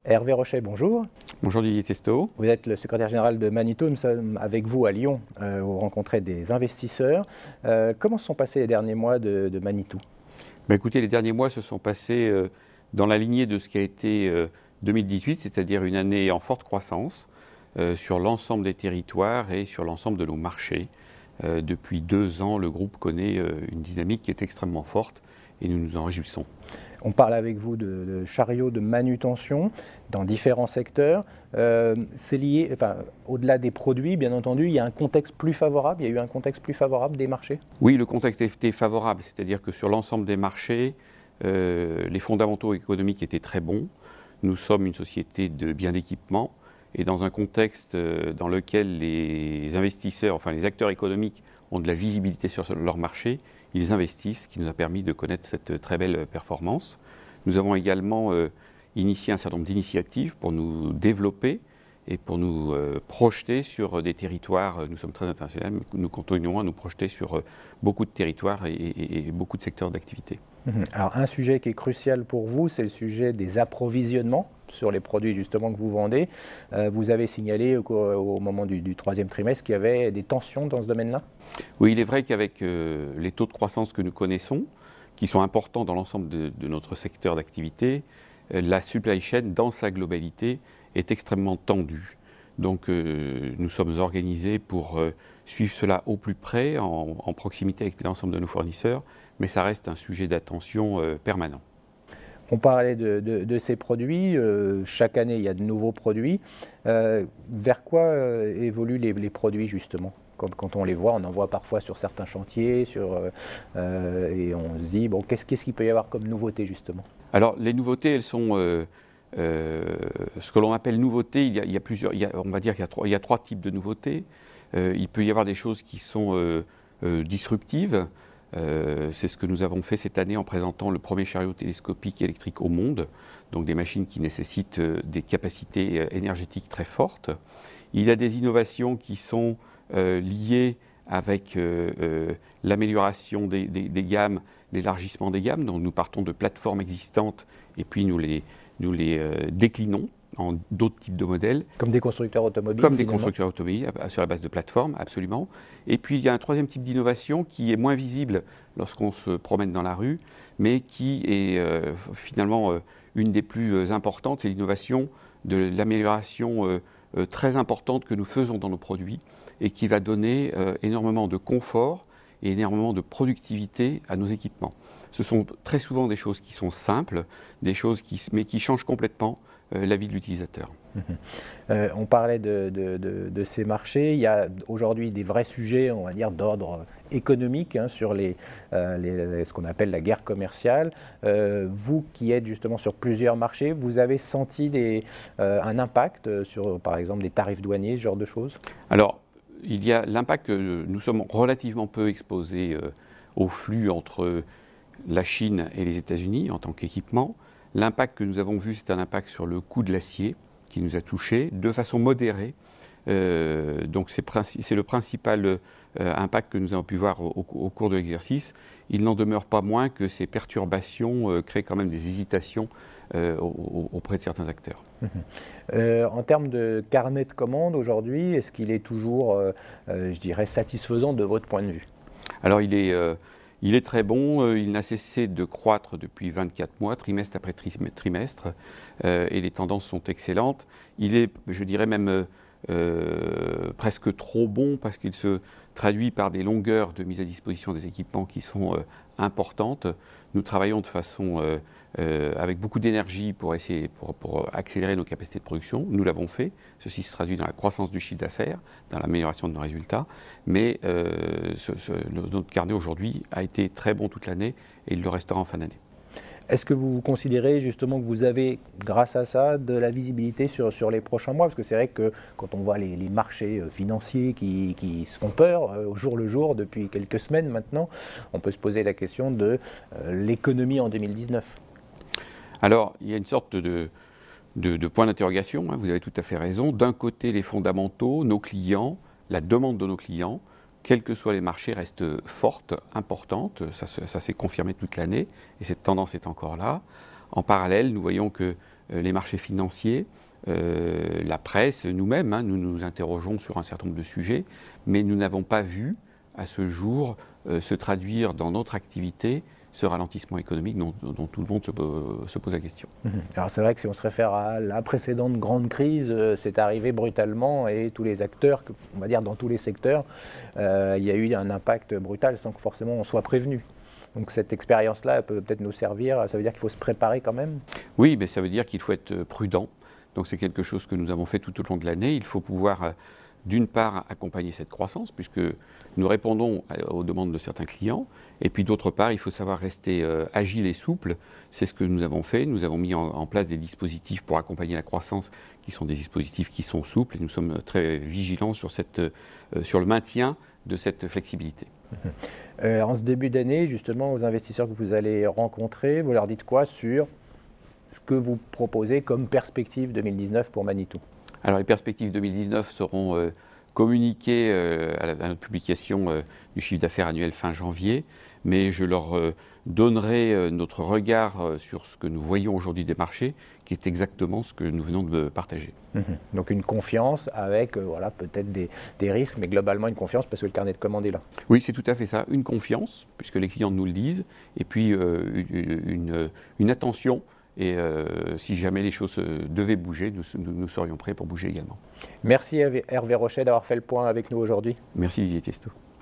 Hervé Rochet, bonjour. Bonjour Didier Testo. Vous êtes le secrétaire général de Manitou. Nous sommes avec vous à Lyon. Vous rencontrez des investisseurs. Comment se sont passés les derniers mois de Manitou ? Écoutez, les derniers mois se sont passés dans la lignée de ce qui a été 2018, c'est-à-dire une année en forte croissance sur l'ensemble des territoires et sur l'ensemble de nos marchés. Depuis 2 ans, le groupe connaît une dynamique qui est extrêmement forte et nous nous en réjouissons. On parle avec vous de chariots de manutention dans différents secteurs. C'est lié, au-delà des produits, bien entendu, il y a un contexte plus favorable. Il y a eu un contexte plus favorable des marchés ? Oui, le contexte était favorable, c'est-à-dire que sur l'ensemble des marchés, les fondamentaux économiques étaient très bons. Nous sommes une société de biens d'équipement et dans un contexte dans lequel les investisseurs, les acteurs économiques ont de la visibilité sur leur marché, ils investissent, ce qui nous a permis de connaître cette très belle performance. Nous avons également initié un certain nombre d'initiatives pour nous développer et pour nous projeter sur des territoires. Nous sommes très internationaux, mais nous continuons à nous projeter sur beaucoup de territoires et beaucoup de secteurs d'activité. Alors un sujet qui est crucial pour vous, c'est le sujet des approvisionnements sur les produits justement que vous vendez. Vous avez signalé au moment du 3e trimestre qu'il y avait des tensions dans ce domaine-là ? Oui, il est vrai qu'avec les taux de croissance que nous connaissons, qui sont importants dans l'ensemble de notre secteur d'activité, la supply chain dans sa globalité est extrêmement tendue. Donc nous sommes organisés pour suivre cela au plus près, en proximité avec l'ensemble de nos fournisseurs, mais ça reste un sujet d'attention permanent. On parlait de ces produits, chaque année il y a de nouveaux produits. Vers quoi évoluent les produits justement ? Quand on les voit, on en voit parfois sur certains chantiers, et on se dit, qu'est-ce qu'il peut y avoir comme nouveauté justement ? Alors les nouveautés, elles sont... ce que l'on appelle nouveautés, il y a 3 types de nouveautés. Il peut y avoir des choses qui sont disruptives. C'est ce que nous avons fait cette année en présentant le premier chariot télescopique électrique au monde, donc des machines qui nécessitent des capacités énergétiques très fortes. Il y a des innovations qui sont liées avec l'amélioration des gammes, l'élargissement des gammes. Donc nous partons de plateformes existantes et puis nous les déclinons en d'autres types de modèles. Comme des constructeurs automobiles. Comme des constructeurs automobiles, sur la base de plateformes, absolument. Et puis il y a un 3e type d'innovation qui est moins visible lorsqu'on se promène dans la rue, mais qui est finalement une des plus importantes, c'est l'innovation de l'amélioration très importante que nous faisons dans nos produits et qui va donner énormément de confort et énormément de productivité à nos équipements. Ce sont très souvent des choses qui sont simples, mais qui changent complètement la vie de l'utilisateur. On parlait de ces marchés. Il y a aujourd'hui des vrais sujets, on va dire, d'ordre économique sur ce qu'on appelle la guerre commerciale. Vous qui êtes justement sur plusieurs marchés, vous avez senti un impact sur, par exemple, des tarifs douaniers, ce genre de choses ? Alors, il y a l'impact que nous sommes relativement peu exposés au flux entre la Chine et les États-Unis en tant qu'équipement. L'impact que nous avons vu, c'est un impact sur le coût de l'acier qui nous a touchés de façon modérée. Donc c'est le principal impact que nous avons pu voir au cours de l'exercice. Il n'en demeure pas moins que ces perturbations créent quand même des hésitations auprès de certains acteurs. En termes de carnet de commandes aujourd'hui, est-ce qu'il est toujours, je dirais, satisfaisant de votre point de vue ? Alors il est très bon, il n'a cessé de croître depuis 24 mois, trimestre après trimestre, et les tendances sont excellentes. Il est, je dirais même, presque trop bon parce qu'il se traduit par des longueurs de mise à disposition des équipements qui sont importantes. Nous travaillons de façon avec beaucoup d'énergie pour accélérer nos capacités de production. Nous l'avons fait. Ceci se traduit dans la croissance du chiffre d'affaires, dans l'amélioration de nos résultats. Mais notre carnet aujourd'hui a été très bon toute l'année et il le restera en fin d'année. Est-ce que vous considérez justement que vous avez, grâce à ça, de la visibilité sur les prochains mois ? Parce que c'est vrai que quand on voit les marchés financiers qui se font peur au jour le jour depuis quelques semaines maintenant, on peut se poser la question de l'économie en 2019. Alors, il y a une sorte de point d'interrogation, vous avez tout à fait raison. D'un côté, les fondamentaux, nos clients, la demande de nos clients, quels que soient les marchés, restent fortes, importantes. Ça s'est confirmé toute l'année et cette tendance est encore là. En parallèle, nous voyons que les marchés financiers, la presse, nous-mêmes, nous nous interrogeons sur un certain nombre de sujets, mais nous n'avons pas vu à ce jour se traduire dans notre activité ce ralentissement économique dont tout le monde se pose la question. Alors c'est vrai que si on se réfère à la précédente grande crise, c'est arrivé brutalement et tous les acteurs, on va dire dans tous les secteurs, il y a eu un impact brutal sans que forcément on soit prévenu. Donc cette expérience-là peut peut-être nous servir, ça veut dire qu'il faut se préparer quand même? Oui, mais ça veut dire qu'il faut être prudent. Donc c'est quelque chose que nous avons fait tout au long de l'année. Il faut pouvoir d'une part accompagner cette croissance, puisque nous répondons aux demandes de certains clients, et puis d'autre part, il faut savoir rester agile et souple. C'est ce que nous avons fait. Nous avons mis en place des dispositifs pour accompagner la croissance, qui sont des dispositifs qui sont souples, et nous sommes très vigilants sur le maintien de cette flexibilité. En ce début d'année, justement, aux investisseurs que vous allez rencontrer, vous leur dites quoi sur ce que vous proposez comme perspective 2019 pour Manitou? Alors les perspectives 2019 seront communiquées à notre publication du chiffre d'affaires annuel fin janvier, mais je leur donnerai notre regard sur ce que nous voyons aujourd'hui des marchés, qui est exactement ce que nous venons de partager. Donc une confiance avec voilà, peut-être des risques, mais globalement une confiance parce que le carnet de commandes est là. Oui, c'est tout à fait ça, une confiance, puisque les clients nous le disent, et puis une attention. Et si jamais les choses devaient bouger, nous serions prêts pour bouger également. Merci Hervé Rochet d'avoir fait le point avec nous aujourd'hui. Merci Didier Tiesto.